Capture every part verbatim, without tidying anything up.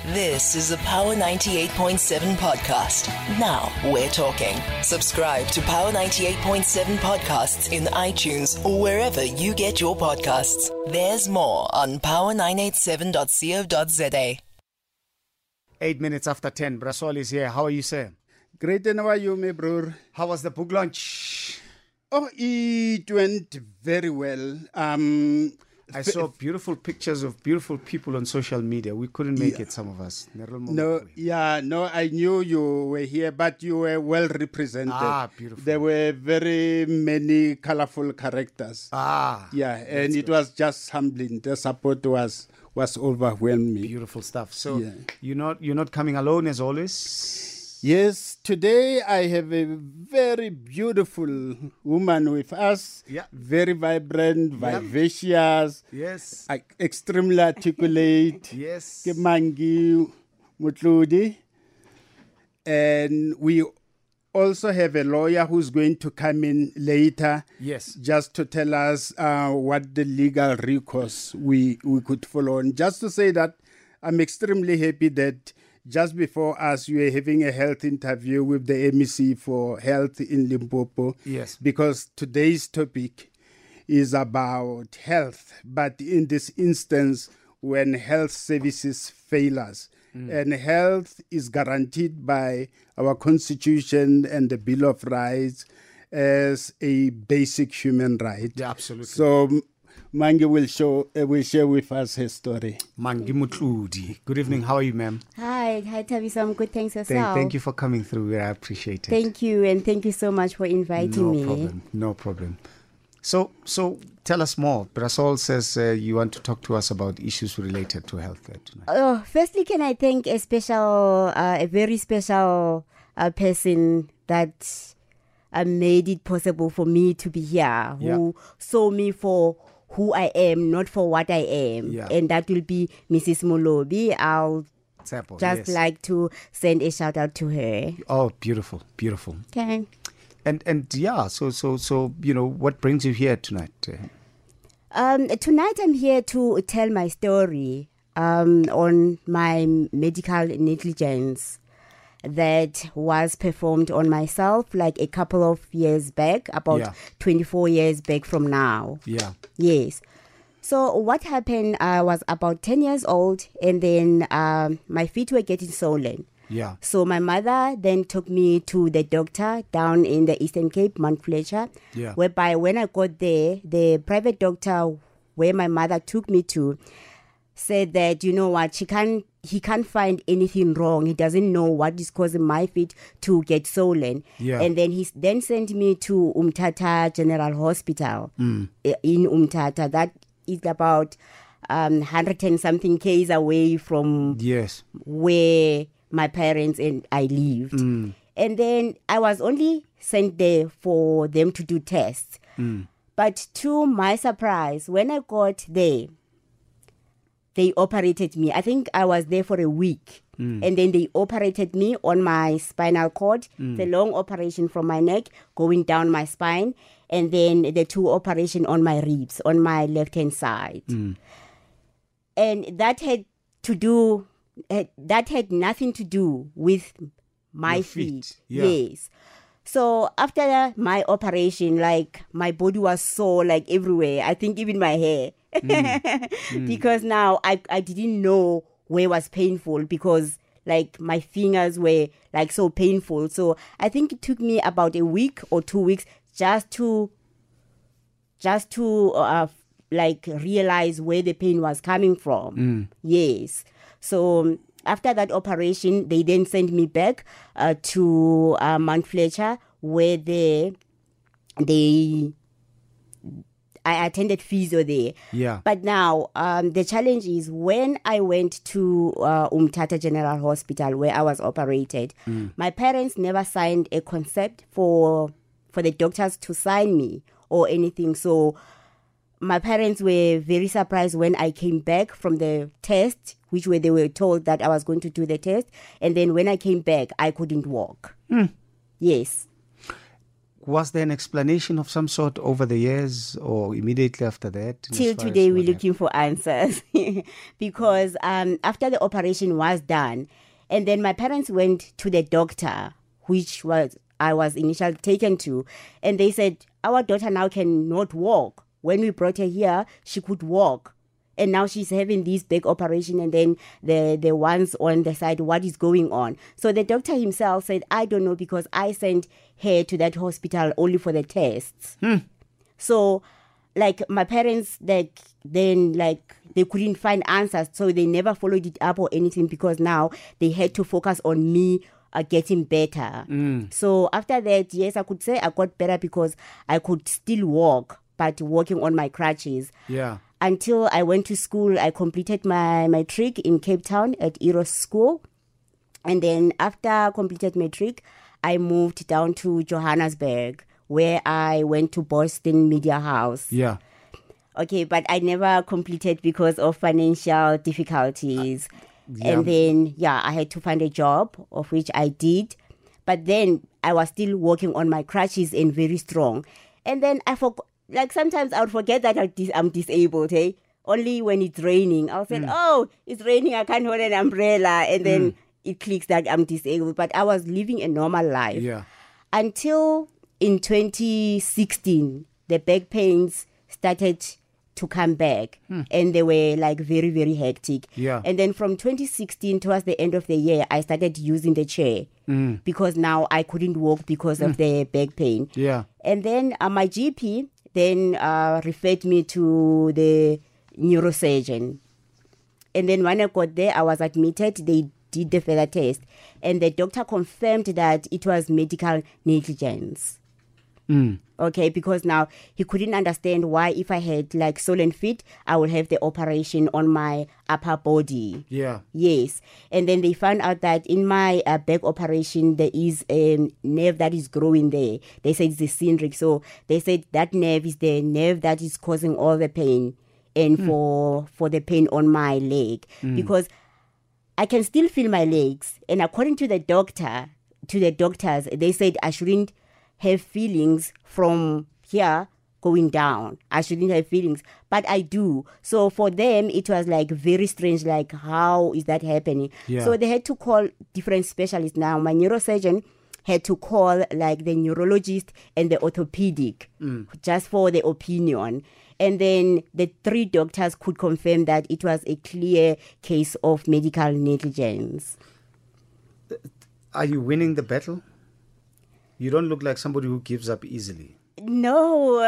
This is a Power ninety-eight point seven podcast. Now we're talking. Subscribe to Power ninety-eight point seven podcasts in iTunes or wherever you get your podcasts. There's more on power nine eight seven dot co dot za. Eight minutes after ten. Brasol is here. How are you, sir? Great, and how are you, my bro? How was the book launch? Oh, it went very well. Um, I saw beautiful pictures of beautiful people on social media. We couldn't make yeah. it, some of us. No, yeah, no, I knew you were here, but you were well represented. Ah, beautiful. There were very many colorful characters. Ah. Yeah, and it good. was just humbling. The support was was overwhelming. Beautiful stuff. So yeah. you're not you're not coming alone as always? Yes, today I have a very beautiful woman with us. Yeah. Very vibrant, vivacious. Yes. Uh, extremely articulate. Yes. Kemangi Mutludi. And we also have a lawyer who's going to come in later. Yes. Just to tell us uh, what the legal recourse we, we could follow. And just to say that I'm extremely happy that just before us, you were having a health interview with the M E C for health in Limpopo. Yes. Because today's topic is about health, but in this instance, when health services fail us. Mm. And health is guaranteed by our Constitution and the Bill of Rights as a basic human right. Yeah, absolutely. So Mangi will show uh, will share with us her story. Mangi Mutludi. Good evening. How are you, ma'am? Hi, hi Thabiso. I'm good. Thanks yourself. Thank, thank you for coming through. I appreciate it. Thank you, and thank you so much for inviting no me. No problem. No problem. So, so tell us more. Brasol says uh, you want to talk to us about issues related to healthcare tonight. Oh, firstly, can I thank a special, uh, a very special uh, person that uh, made it possible for me to be here, who yeah. saw me for who I am, not for what I am. Yeah. And that will be Missus Molobi. I'll Tsepo, just yes. like to send a shout out to her. Oh, beautiful, beautiful. Okay. And and yeah, so so so you know, what brings you here tonight? Um, tonight I'm here to tell my story um, on my medical negligence that was performed on myself like a couple of years back, about yeah. twenty-four years back from now. Yeah. Yes. So what happened, I was about ten years old, and then um, my feet were getting swollen. Yeah. So my mother then took me to the doctor down in the Eastern Cape, Mount Fletcher, yeah. whereby when I got there, the private doctor where my mother took me to said that, you know what, she can't, he can't find anything wrong. He doesn't know what is causing my feet to get swollen. Yeah. And then he then sent me to Umtata General Hospital mm. in Umtata. That is about um, one hundred and something k's away from yes. where my parents and I lived. Mm. And then I was only sent there for them to do tests. Mm. But to my surprise, when I got there, they operated me. I think I was there for a week. Mm. And then they operated me on my spinal cord, mm. the long operation from my neck going down my spine, and then the two operation on my ribs, on my left-hand side. Mm. And that had to do, that had nothing to do with my Your feet. feet. Yeah. Yes. So after my operation, like my body was sore like everywhere. I think even my hair. Mm. mm. Because now I, I didn't know where was painful, because like my fingers were like so painful. So I think it took me about a week or two weeks just to just to uh, like realize where the pain was coming from. Mm. Yes. So after that operation, they then sent me back uh, to uh, Mount Fletcher, where they they I attended physio there. Yeah. But now um, the challenge is when I went to uh, Umtata General Hospital, where I was operated, mm. my parents never signed a concept for for the doctors to sign me or anything. So my parents were very surprised when I came back from the test, which where they were told that I was going to do the test. And then when I came back, I couldn't walk. Mm. Yes. was there an explanation of some sort over the years or immediately after that? Till today, we're looking for answers because um, after the operation was done, and then my parents went to the doctor, which was I was initially taken to, and they said, our daughter now cannot walk. When we brought her here, she could walk. And now she's having this big operation, and then the, the ones on the side, what is going on? So the doctor himself said, I don't know, because I sent her to that hospital only for the tests. Hmm. So, like, my parents, like, then, like, they couldn't find answers, so they never followed it up or anything, because now they had to focus on me uh, getting better. Mm. So after that, yes, I could say I got better because I could still walk, but walking on my crutches. Yeah. Until I went to school, I completed my matric in Cape Town at Eros School. And then after completed matric, I moved down to Johannesburg, where I went to Boston Media House. Yeah. Okay, but I never completed because of financial difficulties. Yeah. And then, yeah, I had to find a job, of which I did. But then I was still working on my crutches and very strong. And then I forgot. Like, sometimes I would forget that I'm disabled, eh? Only when it's raining. I'll say, mm. oh, it's raining, I can't hold an umbrella. And then mm. it clicks that I'm disabled. But I was living a normal life. Yeah. Until in twenty sixteen, the back pains started to come back. Mm. And they were, like, very, very hectic. Yeah. And then from twenty sixteen, towards the end of the year, I started using the chair. Mm. Because now I couldn't walk because mm. of the back pain. Yeah. And then uh, my G P... then uh, referred me to the neurosurgeon. And then when I got there, I was admitted. They did the further test. And the doctor confirmed that it was medical negligence. Mm. Okay, because now he couldn't understand why if I had like swollen feet, I would have the operation on my upper body. Yeah. Yes. And then they found out that in my uh, back operation, there is a nerve that is growing there. They said it's the syndric. So they said that nerve is the nerve that is causing all the pain and mm. for, for the pain on my leg. Mm. Because I can still feel my legs. And according to the doctor, to the doctors, they said I shouldn't have feelings from here going down. I shouldn't have feelings, but I do. So for them, it was like very strange, like how is that happening? Yeah. So they had to call different specialists. Now my neurosurgeon had to call like the neurologist and the orthopedic mm. just for the opinion. And then the three doctors could confirm that it was a clear case of medical negligence. Are you winning the battle? You don't look like somebody who gives up easily. No.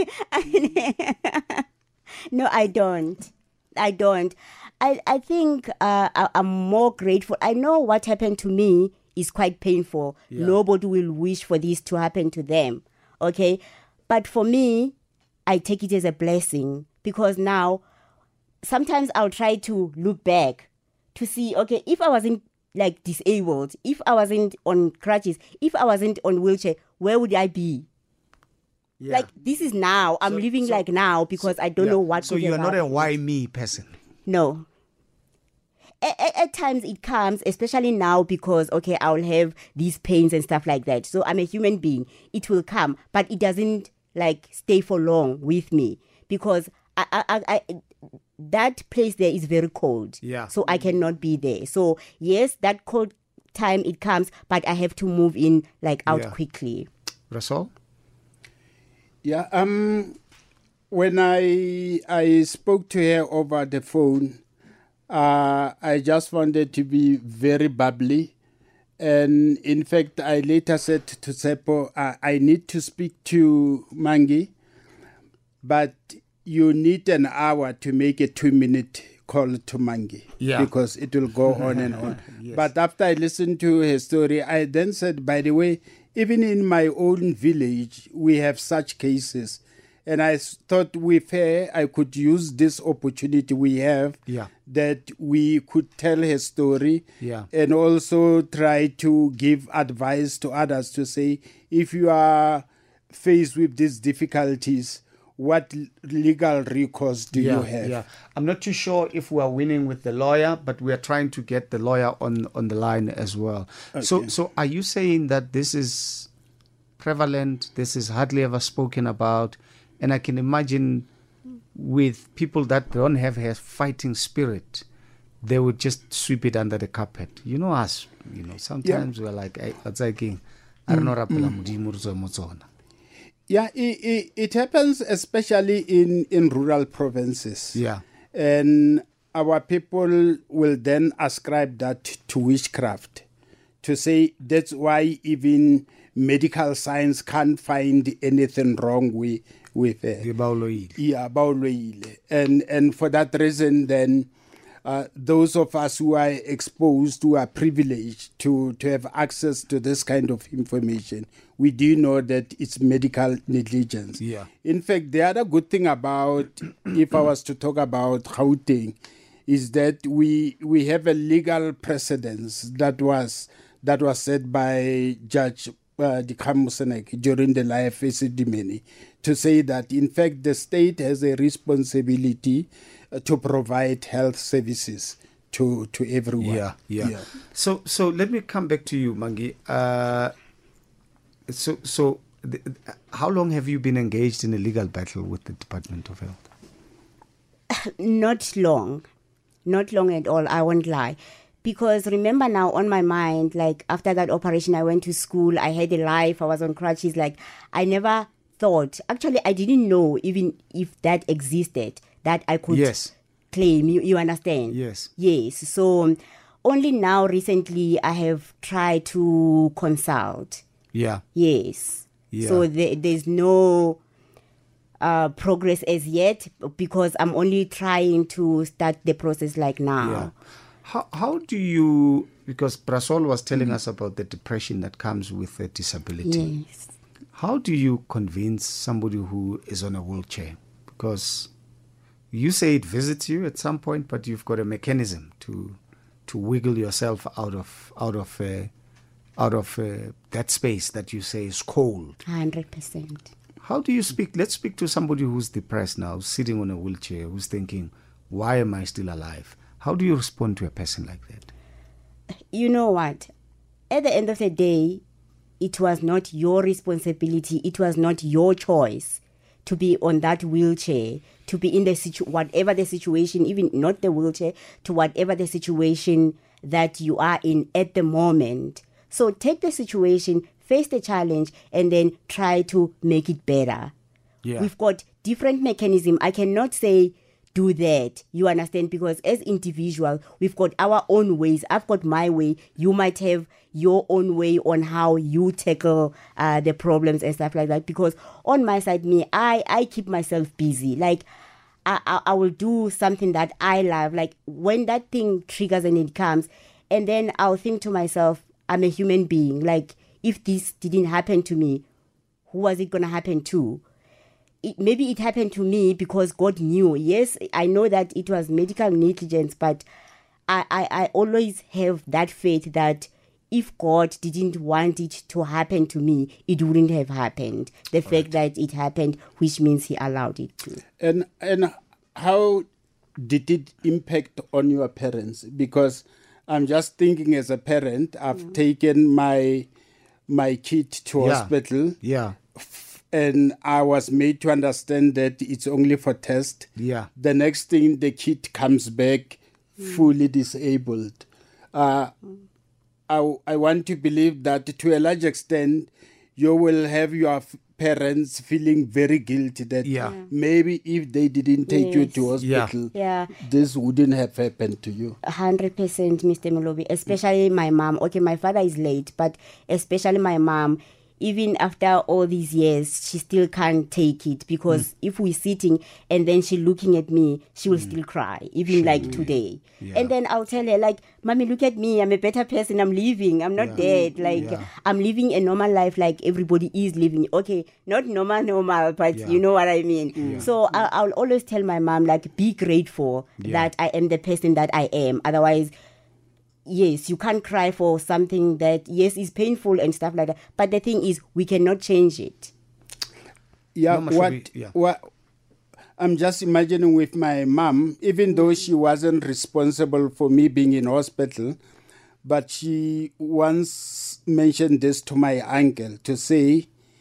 No, I don't. I don't. I, I think uh, I, I'm more grateful. I know what happened to me is quite painful. Yeah. Nobody will wish for this to happen to them. Okay? But for me, I take it as a blessing because now sometimes I'll try to look back to see, okay, if I wasn't like disabled, if I wasn't on crutches, if I wasn't on wheelchair, where would I be? Yeah. Like, this is now. I'm so, living so, like now because so, I don't yeah. know what So could you're have not happened. a why me person? No. At, at, at times it comes, especially now because, okay, I'll have these pains and stuff like that. So I'm a human being. It will come, but it doesn't, like, stay for long with me because I, I, I, I that place there is very cold. Yeah. So I cannot be there. So yes, that cold time it comes, but I have to move in like out yeah. quickly. Rasol? Yeah. Um. When I I spoke to her over the phone, uh, I just wanted to be very bubbly, and in fact, I later said to Seppo, uh, I need to speak to Mangi, but you need an hour to make a two-minute call to Mangi. Yeah. Because it will go on and on. Yes. But after I listened to her story, I then said, by the way, even in my own village, we have such cases. And I thought with her, I could use this opportunity we have yeah. that we could tell her story yeah. and also try to give advice to others to say, if you are faced with these difficulties, what legal recourse do yeah, you have? Yeah, I'm not too sure if we are winning with the lawyer, but we are trying to get the lawyer on, on the line as well. Okay. So, so are you saying that this is prevalent. This is hardly ever spoken about. And I can imagine with people that don't have a fighting spirit, they would just sweep it under the carpet. You know us, you know, sometimes yeah. we're like, hey, what's I king? I don't know. Mm. Yeah, it, it, it happens especially in, in rural provinces. Yeah. And our people will then ascribe that to witchcraft, to say that's why even medical science can't find anything wrong with with uh, yeah, Bauloile. And and for that reason, then uh, those of us who are exposed, who are privileged to to have access to this kind of information, we do know that it's medical negligence. Yeah. In fact, the other good thing about, if I was to talk about Gauteng, is that we we have a legal precedence that was that was set by Judge uh, Dikgang Moseneke during the life of Sidimeni, to say that in fact the state has a responsibility uh, to provide health services to to everyone. Yeah, yeah. yeah. So so let me come back to you, Mangi. Uh, so so the, how long have you been engaged in a legal battle with the Department of Health? Not long. Not long at all, I won't lie. Because remember now on my mind, like after that operation, I went to school, I had a life, I was on crutches. Like I never thought, actually, I didn't know even if that existed, that I could yes. claim. You, you understand? Yes. Yes. So only now recently I have tried to consult. Yeah. Yes. Yeah. So there, there's no uh, progress as yet because I'm only trying to start the process like now. Yeah. How how do you, because Brasol was telling mm. us about the depression that comes with a disability. Yes. How do you convince somebody who is on a wheelchair? Because you say it visits you at some point, but you've got a mechanism to to wiggle yourself out of out of uh, out of uh, that space that you say is cold. one hundred percent. How do you speak? Let's speak to somebody who's depressed now, sitting on a wheelchair, who's thinking, why am I still alive? How do you respond to a person like that? You know what? At the end of the day, it was not your responsibility. It was not your choice to be on that wheelchair, to be in the situ- whatever the situation, even not the wheelchair, to whatever the situation that you are in at the moment. So take the situation, face the challenge, and then try to make it better. Yeah. We've got different mechanisms. I cannot say do that, you understand, because as individual, we've got our own ways. I've got my way. You might have your own way on how you tackle uh, the problems and stuff like that. Because on my side, me, I, I keep myself busy. Like, I, I, I will do something that I love. Like, when that thing triggers and it comes, and then I'll think to myself, I'm a human being. Like, if this didn't happen to me, who was it going to happen to? It, maybe it happened to me because God knew. Yes, I know that it was medical negligence, but I, I, I always have that faith that if God didn't want it to happen to me, it wouldn't have happened. The All fact right. that it happened, which means He allowed it to. And and how did it impact on your parents? Because I'm just thinking as a parent, I've mm. taken my my kid to yeah. hospital. Yeah. And I was made to understand that it's only for test. Yeah. The next thing, the kid comes back mm. fully disabled. Uh, mm. I, I want to believe that to a large extent, you will have your f- parents feeling very guilty that yeah. maybe if they didn't take yes. you to hospital, yeah. this wouldn't have happened to you. one hundred percent, Mister Molobi, especially mm. my mom. Okay, my father is late, but especially my mom. Even after all these years, she still can't take it because mm. if we're sitting and then she looking at me, she will mm. still cry, even she like will. today. Yeah. And then I'll tell her, like, Mommy, look at me. I'm a better person. I'm living. I'm not yeah. dead. Like, yeah. I'm living a normal life like everybody is living. Okay, not normal, normal, but yeah. you know what I mean. Yeah. So I'll, I'll always tell my mom, like, be grateful yeah. that I am the person that I am. Otherwise, yes, you can't cry for something that, yes, is painful and stuff like that. But the thing is, we cannot change it. Yeah, no, what, be, yeah. what I'm just imagining with my mom, even though she wasn't responsible for me being in hospital, but she once mentioned this to my uncle to say,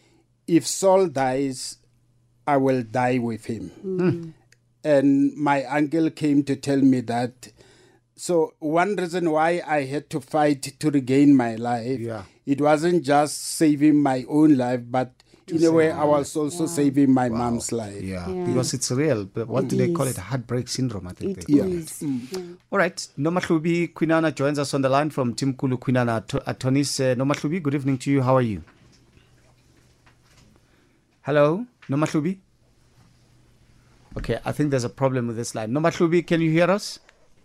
if Saul dies, I will die with him. Mm. And my uncle came to tell me that. So one reason why I had to fight to regain my life, Yeah. it wasn't just saving my own life, but in a way I was also Wow. saving my mom's life. Yeah, Yeah. because it's real. But what It do they call is. it? Heartbreak syndrome, I think. It they call is. Yeah. All right. Nomatlubi Kwinana joins us on the line from Timkulu Kwinana. Atonis, uh, Nomatlubi, good evening to you. How are you? Hello? Nomatlubi? Okay, I think there's a problem with this line. Nomatlubi, can you hear us?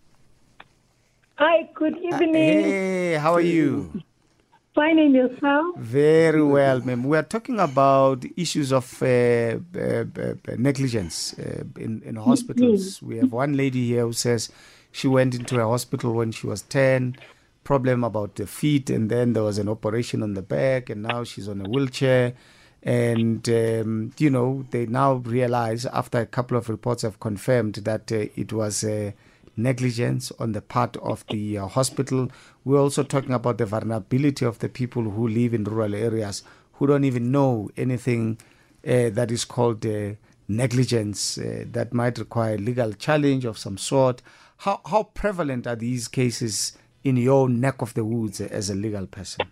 Hi, good Uh, evening. hey, how are you? Fine in yourself? Very well, ma'am. We are talking about issues of uh, uh, uh, negligence uh, in, in hospitals. We have one lady here who says she went into a hospital when she was ten, problem about the feet, and then there was an operation on the back, and now she's on a wheelchair. And, um, you know, they now realize after a couple of reports have confirmed that uh, it was uh, negligence on the part of the uh, hospital. We're also talking about the vulnerability of the people who live in rural areas who don't even know anything uh, that is called uh, negligence uh, that might require legal challenge of some sort. How, how prevalent are these cases in your neck of the woods as a legal person?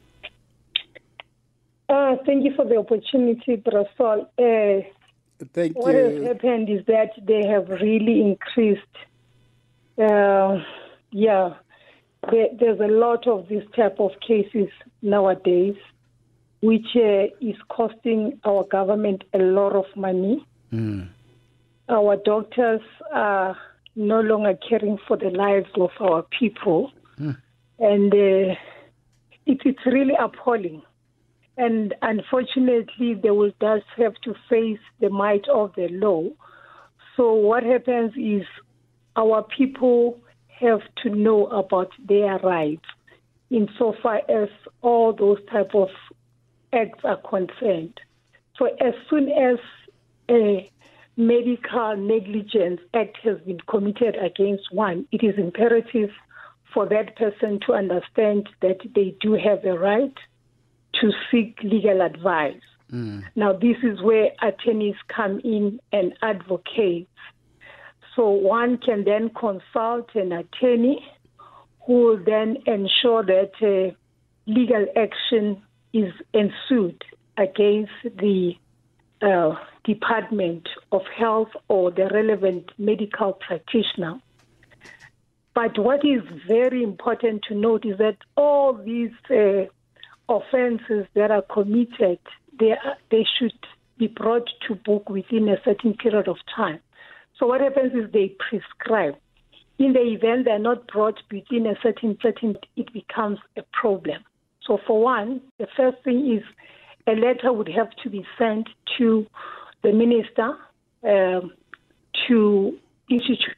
Uh, thank you for the opportunity, Brasol. Uh, Thank what has you. happened is that they have really increased. Uh, yeah, there, there's a lot of this type of cases nowadays, which uh, is costing our government a lot of money. Mm. Our doctors are no longer caring for the lives of our people. Mm. And uh, it, it's really appalling. And unfortunately, they will just have to face the might of the law. So what happens is our people have to know about their rights insofar as all those type of acts are concerned. So as soon as a medical negligence act has been committed against one, it is imperative for that person to understand that they do have a right to seek legal advice. Mm. Now, this is where attorneys come in and advocate. So one can then consult an attorney who will then ensure that uh, legal action is ensued against the uh, Department of Health or the relevant medical practitioner. But what is very important to note is that all these uh, offenses that are committed, they, are, they should be brought to book within a certain period of time. So what happens is they prescribe. In the event they're not brought within a certain certain, it becomes a problem. So for one, the first thing is a letter would have to be sent to the minister um, to institute.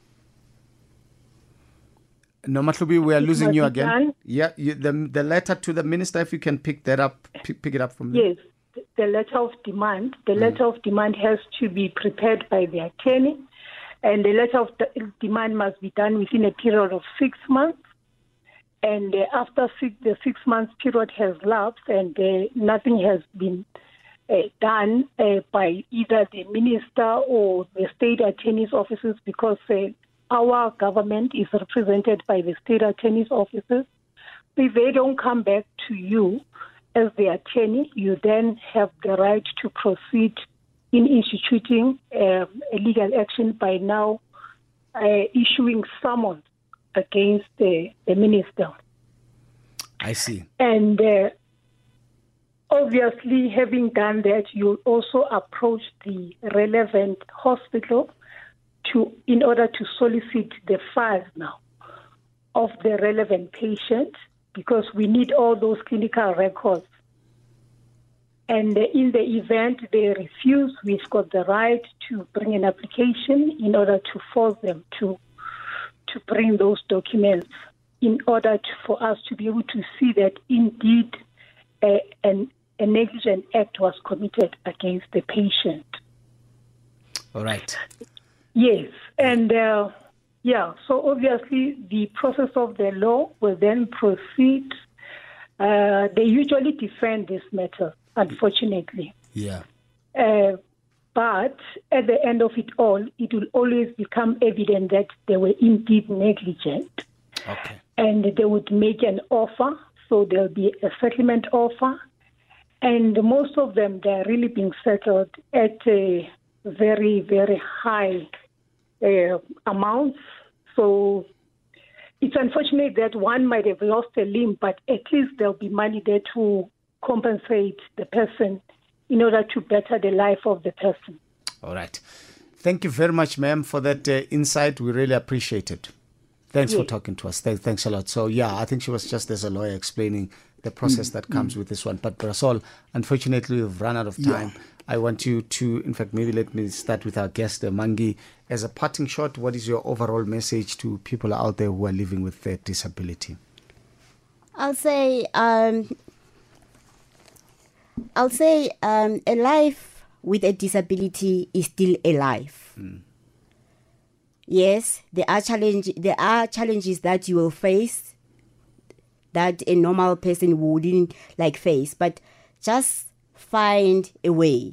No, Matlubi, we are It losing must you be again. done. Yeah, you, the the letter to the minister, if you can pick that up, pick, pick it up from there. Yes, the letter of demand. The letter of demand has to be prepared by the attorney, and the letter of the demand must be done within a period of six months. And uh, after six, the six months period has lapsed, and uh, nothing has been uh, done uh, by either the minister or the state attorney's offices, because uh, our government is represented by the state attorney's offices. If they don't come back to you as the attorney, you then have the right to proceed in instituting uh, a legal action by now uh, issuing summons against the, the minister. I see. And uh, obviously, having done that, you also approach the relevant hospital to, in order to solicit the files now of the relevant patient, because we need all those clinical records. And in the event they refuse, we've got the right to bring an application in order to force them to to bring those documents in order to, for us to be able to see that indeed a, an, a negligent act was committed against the patient. All right. Yes, and uh, yeah, so obviously the process of the law will then proceed. Uh, they usually defend this matter unfortunately. Yeah. Uh, but at the end of it all, it will always become evident that they were indeed negligent. Okay. And they would make an offer, so there'll be a settlement offer. And most of them, they're really being settled at a very, very high uh, amounts. So it's unfortunate that one might have lost a limb, but at least there'll be money there to compensate the person in order to better the life of the person. All right. Thank you very much, ma'am, for that uh, insight. We really appreciate it. Thanks yes. for talking to us. Th- thanks a lot. So, yeah, I think she was just as a lawyer explaining the process mm. that comes mm. with this one. But, Brasol, unfortunately, we've run out of time. Yeah. I want you to, in fact, maybe let me start with our guest, uh, Mangi. As a parting shot, what is your overall message to people out there who are living with a disability? I'll say, um, I'll say um, a life with a disability is still a life. Mm. Yes, there are challenge. There are challenges that you will face that a normal person wouldn't like face, but just find a way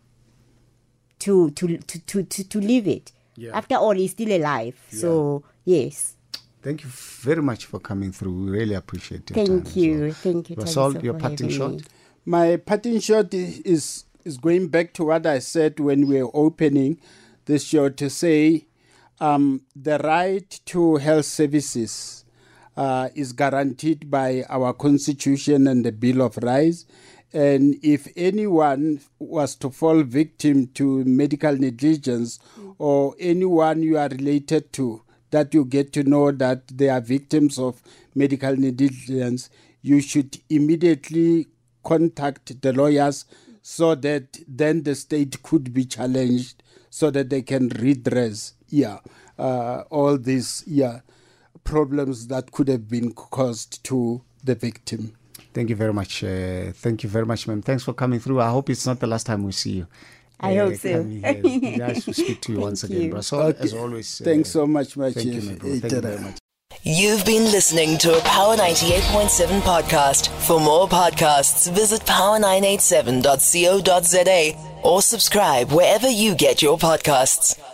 to to to to to, to live it. Yeah. After all, it's still a life. Yeah. So yes. Thank you very much for coming through. We really appreciate it. Thank you. Well. Thank you. Brasol, your parting shot. Me. My parting shot is is going back to what I said when we were opening this show to say. Um, the right to health services uh, is guaranteed by our Constitution and the Bill of Rights. And if anyone was to fall victim to medical negligence mm. or anyone you are related to, that you get to know that they are victims of medical negligence, you should immediately contact the lawyers so that then the state could be challenged so that they can redress yeah, uh, all these yeah, problems that could have been caused to the victim. Thank you very much. Uh, thank you very much, ma'am. Thanks for coming through. I hope it's not the last time we see you. I uh, hope so. Nice to speak to you once again, Brasol. Okay. As always. Uh, Thanks so much, my Thank you, my bro. Thank you very much. You've been listening to a Power ninety-eight point seven podcast. For more podcasts, visit power nine eight seven dot co dot za or subscribe wherever you get your podcasts.